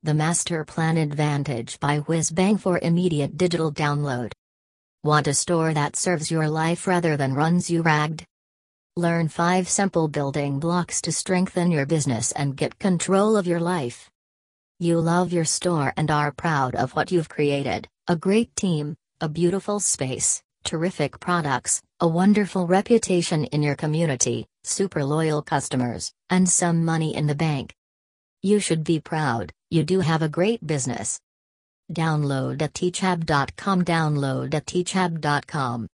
The Master Plan Advantage by WhizBang for immediate digital download. Want a store that serves your life rather than runs you ragged? Learn 5 simple building blocks to strengthen your business and get control of your life. You love your store and are proud of what you've created: a great team, a beautiful space, terrific products, a wonderful reputation in your community, super loyal customers, and some money in the bank. You should be proud. You do have a great business. Download at teachhub.com.